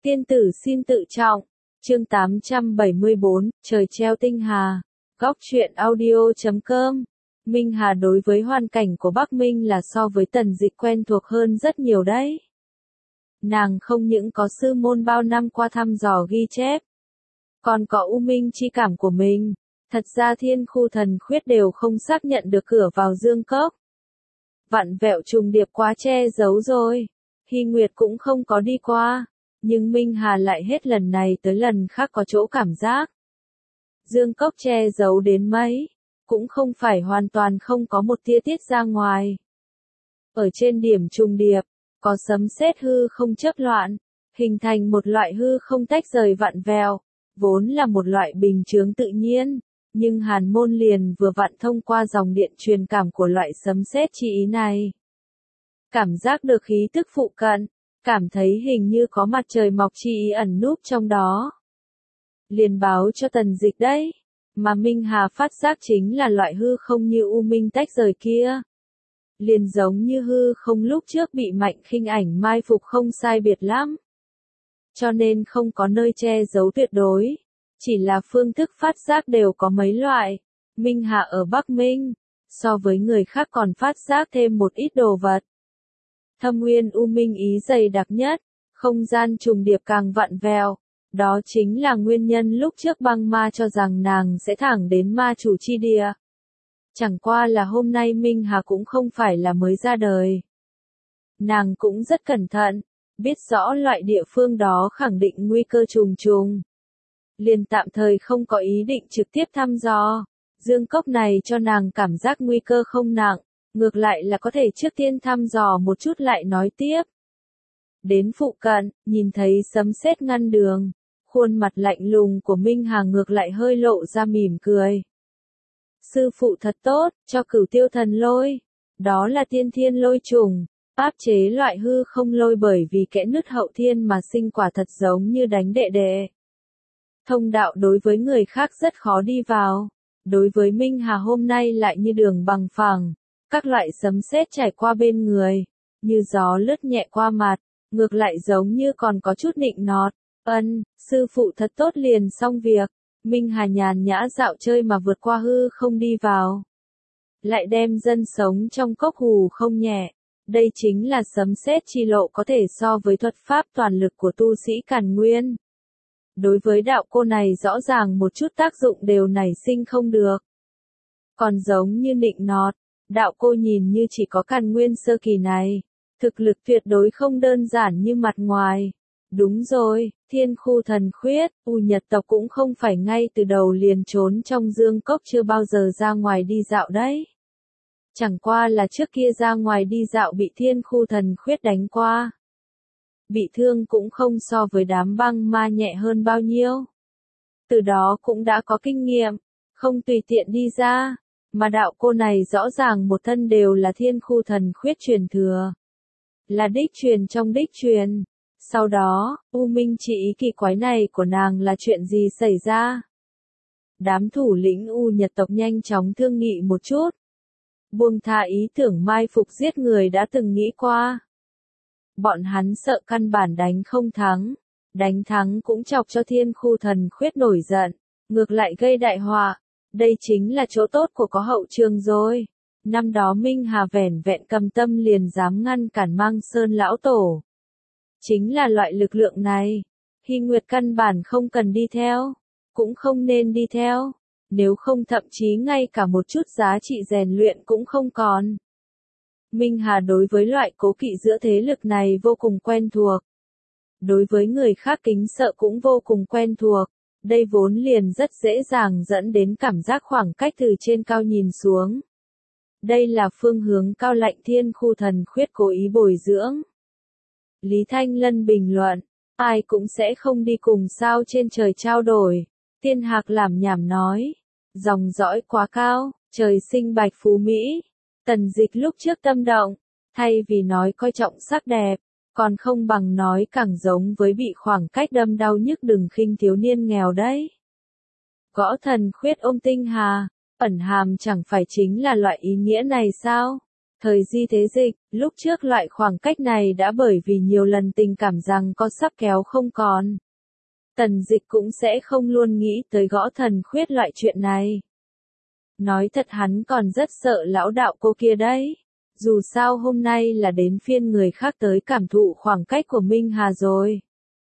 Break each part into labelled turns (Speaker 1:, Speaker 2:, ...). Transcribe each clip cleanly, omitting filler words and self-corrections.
Speaker 1: Tiên tử xin tự trọng. Chương 874, trời treo tinh hà. Góc truyện audio.com. Minh Hà đối với hoàn cảnh của Bắc Minh là so với Tần Dịch quen thuộc hơn rất nhiều đấy. Nàng không những có sư môn bao năm qua thăm dò ghi chép, còn có u minh chi cảm của mình. Thật ra Thiên Khu Thần Khuyết đều không xác nhận được cửa vào Dương Cốc. Vặn vẹo trùng điệp quá che giấu rồi. Hy Nguyệt cũng không có đi qua. Nhưng Minh Hà lại hết lần này tới lần khác có chỗ cảm giác. Dương Cốc che giấu đến mấy, cũng không phải hoàn toàn không có một tia tiết ra ngoài. Ở trên điểm trùng điệp, có sấm sét hư không chớp loạn, hình thành một loại hư không tách rời vặn vẹo, vốn là một loại bình chướng tự nhiên, nhưng Hàn Môn liền vừa vặn thông qua dòng điện truyền cảm của loại sấm sét chi ý này. Cảm giác được khí tức phụ cận, cảm thấy hình như có mặt trời mọc chi ý ẩn núp trong đó. Liền báo cho Tần Dịch đấy, mà Minh Hà phát giác chính là loại hư không như u minh tách rời kia. Liền giống như hư không lúc trước bị Mạnh Khinh Ảnh mai phục không sai biệt lắm. Cho nên không có nơi che giấu tuyệt đối, chỉ là phương thức phát giác đều có mấy loại. Minh Hà ở Bắc Minh, so với người khác còn phát giác thêm một ít đồ vật. Thâm Nguyên u minh ý dày đặc nhất, không gian trùng điệp càng vặn vẹo, đó chính là nguyên nhân lúc trước băng ma cho rằng nàng sẽ thẳng đến ma chủ chi địa. Chẳng qua là hôm nay Minh Hà cũng không phải là mới ra đời. Nàng cũng rất cẩn thận, biết rõ loại địa phương đó khẳng định nguy cơ trùng trùng. Liền tạm thời không có ý định trực tiếp thăm dò. Dương Cốc này cho nàng cảm giác nguy cơ không nặng, ngược lại là có thể trước tiên thăm dò một chút lại nói tiếp. Đến phụ cận, nhìn thấy sấm sét ngăn đường, khuôn mặt lạnh lùng của Minh Hà ngược lại hơi lộ ra mỉm cười. Sư phụ thật tốt, cho Cửu Tiêu Thần Lôi. Đó là tiên thiên lôi trùng, áp chế loại hư không lôi bởi vì kẽ nứt hậu thiên mà sinh quả thật giống như đánh đệ đệ. Thông đạo đối với người khác rất khó đi vào, đối với Minh Hà hôm nay lại như đường bằng phẳng, các loại sấm sét trải qua bên người, như gió lướt nhẹ qua mặt, ngược lại giống như còn có chút nịnh nọt. Sư phụ thật tốt liền xong việc. Minh Hà nhàn nhã dạo chơi mà vượt qua hư không đi vào. Lại đem dân sống trong cốc hù không nhẹ. Đây chính là sấm sét chi lộ có thể so với thuật pháp toàn lực của tu sĩ Càn Nguyên. Đối với đạo cô này rõ ràng một chút tác dụng đều nảy sinh không được. Còn giống như nịnh nọt, đạo cô nhìn như chỉ có Càn Nguyên sơ kỳ này. Thực lực tuyệt đối không đơn giản như mặt ngoài. Đúng rồi, Thiên Khu Thần Khuyết, U Nhật tộc cũng không phải ngay từ đầu liền trốn trong Dương Cốc chưa bao giờ ra ngoài đi dạo đấy. Chẳng qua là trước kia ra ngoài đi dạo bị Thiên Khu Thần Khuyết đánh qua. Bị thương cũng không so với đám băng ma nhẹ hơn bao nhiêu. Từ đó cũng đã có kinh nghiệm, không tùy tiện đi ra, mà đạo cô này rõ ràng một thân đều là Thiên Khu Thần Khuyết truyền thừa. Là đích truyền trong đích truyền. Sau đó, U Minh chỉ ý kỳ quái này của nàng là chuyện gì xảy ra? Đám thủ lĩnh U Nhật tộc nhanh chóng thương nghị một chút. Buông tha ý tưởng mai phục giết người đã từng nghĩ qua. Bọn hắn sợ căn bản đánh không thắng. Đánh thắng cũng chọc cho Thiên Khu Thần Khuyết nổi giận. Ngược lại gây đại họa. Đây chính là chỗ tốt của có hậu trường rồi. Năm đó Minh Hà vẻn vẹn cầm tâm liền dám ngăn cản Mang Sơn lão tổ. Chính là loại lực lượng này, Hy Nguyệt căn bản không cần đi theo, cũng không nên đi theo, nếu không thậm chí ngay cả một chút giá trị rèn luyện cũng không còn. Minh Hà đối với loại cố kỵ giữa thế lực này vô cùng quen thuộc. Đối với người khác kính sợ cũng vô cùng quen thuộc, đây vốn liền rất dễ dàng dẫn đến cảm giác khoảng cách từ trên cao nhìn xuống. Đây là phương hướng cao lạnh Thiên Khu Thần Khuyết cố ý bồi dưỡng. Lý Thanh Lân bình luận, ai cũng sẽ không đi cùng sao trên trời trao đổi. Tiên Hạc làm nhảm nói, dòng dõi quá cao, trời sinh bạch phú Mỹ. Tần Dịch lúc trước tâm động, thay vì nói coi trọng sắc đẹp, còn không bằng nói càng giống với bị khoảng cách đâm đau nhức đừng khinh thiếu niên nghèo đấy. Gõ Thần Khuyết ôm tinh hà, ẩn hàm chẳng phải chính là loại ý nghĩa này sao? Thời Di Thế Dịch, lúc trước loại khoảng cách này đã bởi vì nhiều lần tình cảm rằng có sắp kéo không còn. Tần Dịch cũng sẽ không luôn nghĩ tới gõ thần khuyết loại chuyện này. Nói thật hắn còn rất sợ lão đạo cô kia đấy. Dù sao hôm nay là đến phiên người khác tới cảm thụ khoảng cách của Minh Hà rồi.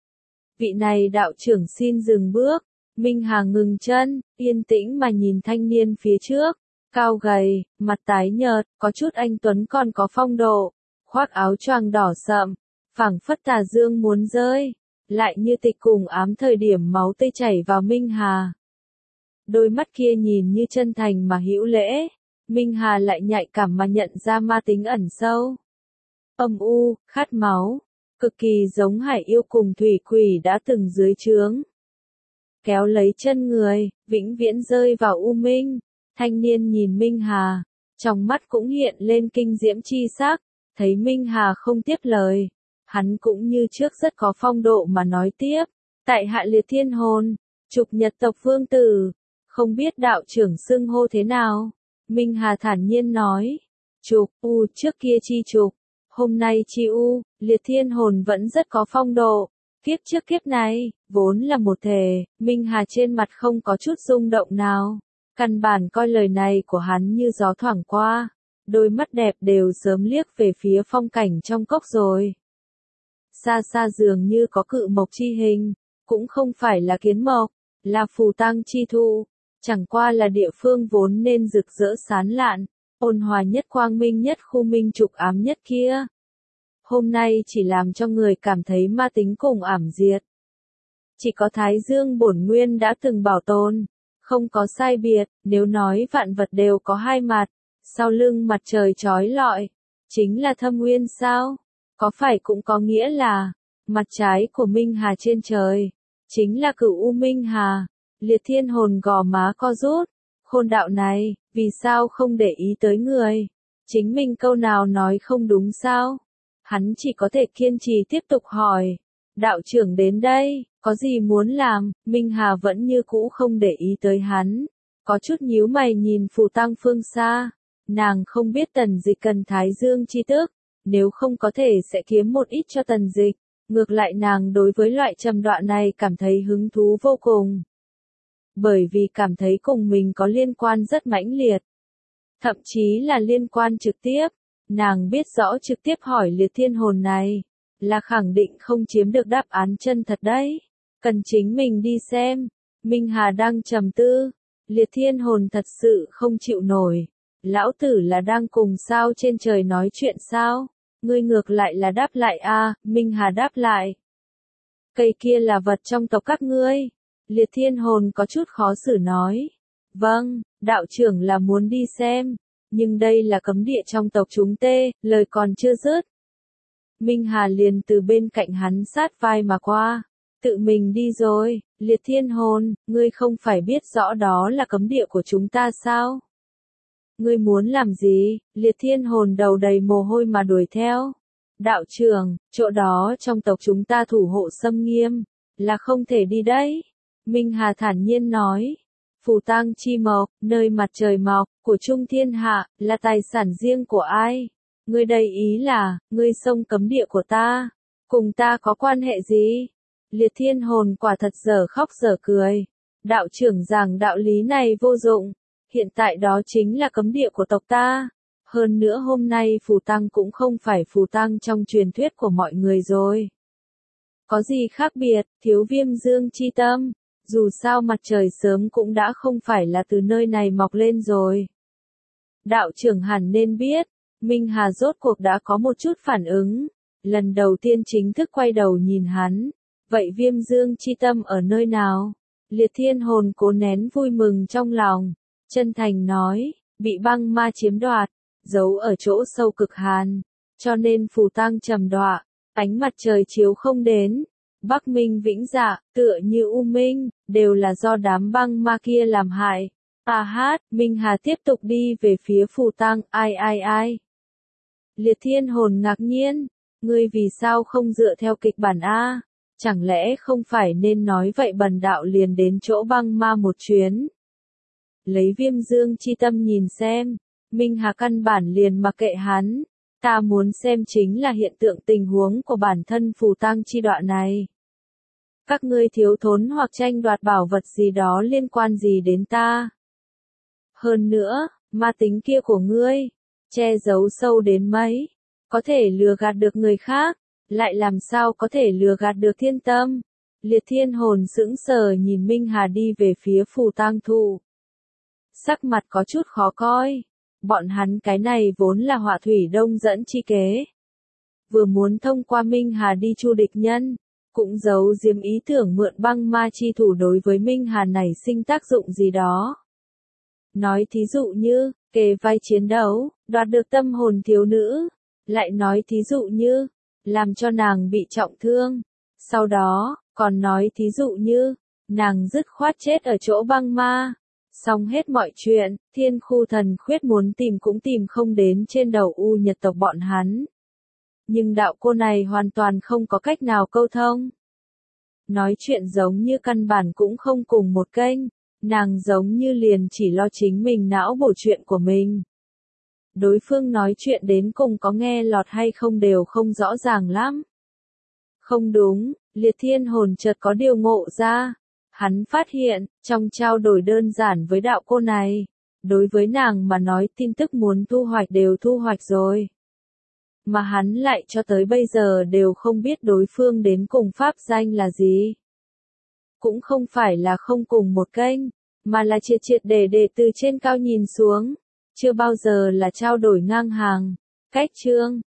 Speaker 1: Vị này đạo trưởng xin dừng bước. Minh Hà ngừng chân, yên tĩnh mà nhìn thanh niên phía trước. Cao gầy, mặt tái nhợt, có chút anh tuấn còn có phong độ. Khoác áo choàng đỏ sậm, phảng phất tà dương muốn rơi. Lại như tịch cùng ám thời điểm máu tươi chảy vào Minh Hà. Đôi mắt kia nhìn như chân thành mà hữu lễ. Minh Hà lại nhạy cảm mà nhận ra ma tính ẩn sâu. Âm u, khát máu, cực kỳ giống hải yêu cùng thủy quỷ đã từng dưới trướng. Kéo lấy chân người, vĩnh viễn rơi vào u minh. Thanh niên nhìn Minh Hà, trong mắt cũng hiện lên kinh diễm chi sắc, thấy Minh Hà không tiếp lời. Hắn cũng như trước rất có phong độ mà nói tiếp, tại hạ Liệt Thiên Hồn, Trục Nhật tộc vương tử, không biết đạo trưởng xưng hô thế nào. Minh Hà thản nhiên nói, Trục, trước kia chi Trục, hôm nay chi Liệt Thiên Hồn vẫn rất có phong độ. Kiếp trước kiếp này, vốn là một thể, Minh Hà trên mặt không có chút rung động nào. Căn bản coi lời này của hắn như gió thoảng qua, đôi mắt đẹp đều sớm liếc về phía phong cảnh trong cốc rồi. Xa xa dường như có cự mộc chi hình, cũng không phải là kiến mộc, là phù tăng chi thụ, chẳng qua là địa phương vốn nên rực rỡ sáng lạn, ôn hòa nhất quang minh nhất khu minh trục ám nhất kia. Hôm nay chỉ làm cho người cảm thấy ma tính cùng ảm diệt. Chỉ có Thái Dương bổn nguyên đã từng bảo tồn, không có sai biệt, nếu nói vạn vật đều có hai mặt, sau lưng mặt trời chói lọi, chính là thâm nguyên sao? Có phải cũng có nghĩa là, mặt trái của Minh Hà trên trời, chính là Cửu U Minh Hà. Liệt Thiên Hồn gò má co rút, khôn đạo này, vì sao không để ý tới người? Chính mình câu nào nói không đúng sao? Hắn chỉ có thể kiên trì tiếp tục hỏi. Đạo trưởng đến đây, có gì muốn làm? Minh Hà vẫn như cũ không để ý tới hắn. Có chút nhíu mày nhìn phù tăng phương xa. Nàng không biết Tần Dịch cần Thái Dương chi tức. Nếu không có thể sẽ kiếm một ít cho Tần Dịch. Ngược lại nàng đối với loại trầm đoạn này cảm thấy hứng thú vô cùng. Bởi vì cảm thấy cùng mình có liên quan rất mãnh liệt. Thậm chí là liên quan trực tiếp. Nàng biết rõ trực tiếp hỏi Liệt Thiên Hồn này, là khẳng định không chiếm được đáp án chân thật đấy. Cần chính mình đi xem. Minh Hà đang trầm tư. Liệt Thiên Hồn thật sự không chịu nổi. Lão tử là đang cùng sao trên trời nói chuyện sao? Ngươi ngược lại là đáp lại a. Minh Hà đáp lại. Cây kia là vật trong tộc các ngươi. Liệt Thiên Hồn có chút khó xử nói. Vâng, đạo trưởng là muốn đi xem. Nhưng đây là cấm địa trong tộc chúng tê, lời còn chưa dứt. Minh Hà liền từ bên cạnh hắn sát vai mà qua. Tự mình đi rồi, Liệt Thiên Hồn, ngươi không phải biết rõ đó là cấm địa của chúng ta sao? Ngươi muốn làm gì? Liệt Thiên Hồn đầu đầy mồ hôi mà đuổi theo. Đạo trưởng, chỗ đó trong tộc chúng ta thủ hộ xâm nghiêm, là không thể đi đấy. Minh Hà thản nhiên nói. Phù tang chi mộc, nơi mặt trời mọc, của Trung Thiên Hạ, là tài sản riêng của ai? Ngươi đây ý là, ngươi xông cấm địa của ta, cùng ta có quan hệ gì? Liệt Thiên Hồn quả thật dở khóc dở cười. Đạo trưởng giảng đạo lý này vô dụng. Hiện tại đó chính là cấm địa của tộc ta. Hơn nữa hôm nay phù tăng cũng không phải phù tăng trong truyền thuyết của mọi người rồi. Có gì khác biệt, thiếu Viêm Dương chi tâm. Dù sao mặt trời sớm cũng đã không phải là từ nơi này mọc lên rồi. Đạo trưởng hẳn nên biết, Minh Hà rốt cuộc đã có một chút phản ứng. Lần đầu tiên chính thức quay đầu nhìn hắn. Vậy Viêm Dương chi tâm ở nơi nào? Liệt Thiên Hồn cố nén vui mừng trong lòng. Chân thành nói, bị băng ma chiếm đoạt, giấu ở chỗ sâu cực hàn. Cho nên phù tang trầm đọa, ánh mặt trời chiếu không đến. Bắc Minh Vĩnh Dạ, tựa như U Minh, đều là do đám băng ma kia làm hại. Minh Hà tiếp tục đi về phía phù tăng, ai. Liệt Thiên Hồn ngạc nhiên, ngươi vì sao không dựa theo kịch bản A? Chẳng lẽ không phải nên nói vậy bần đạo liền đến chỗ băng ma một chuyến? Lấy Viêm Dương chi tâm nhìn xem, Minh Hà căn bản liền mặc kệ hắn. Ta muốn xem chính là hiện tượng tình huống của bản thân phù tang chi đọa này. Các ngươi thiếu thốn hoặc tranh đoạt bảo vật gì đó liên quan gì đến ta. Hơn nữa, ma tính kia của ngươi, che giấu sâu đến mấy, có thể lừa gạt được người khác, lại làm sao có thể lừa gạt được thiên tâm. Liệt Thiên Hồn sững sờ nhìn Minh Hà đi về phía phù tang thụ. Sắc mặt có chút khó coi. Bọn hắn cái này vốn là họa thủy đông dẫn chi kế. Vừa muốn thông qua Minh Hà đi chu địch nhân, cũng giấu giếm ý tưởng mượn băng ma chi thủ đối với Minh Hà này sinh tác dụng gì đó. Nói thí dụ như, kề vai chiến đấu, đoạt được tâm hồn thiếu nữ. Lại nói thí dụ như, làm cho nàng bị trọng thương. Sau đó, còn nói thí dụ như, nàng dứt khoát chết ở chỗ băng ma. Xong hết mọi chuyện, Thiên Khu Thần Khuyết muốn tìm cũng tìm không đến trên đầu U Nhật tộc bọn hắn. Nhưng đạo cô này hoàn toàn không có cách nào câu thông. Nói chuyện giống như căn bản cũng không cùng một kênh, nàng giống như liền chỉ lo chính mình não bổ chuyện của mình. Đối phương nói chuyện đến cùng có nghe lọt hay không đều không rõ ràng lắm. Không đúng, Liệt Thiên Hồn chợt có điều ngộ ra. Hắn phát hiện, trong trao đổi đơn giản với đạo cô này, đối với nàng mà nói tin tức muốn thu hoạch đều thu hoạch rồi. Mà hắn lại cho tới bây giờ đều không biết đối phương đến cùng pháp danh là gì. Cũng không phải là không cùng một kênh, mà là triệt triệt để từ trên cao nhìn xuống. Chưa bao giờ là trao đổi ngang hàng, cách chương.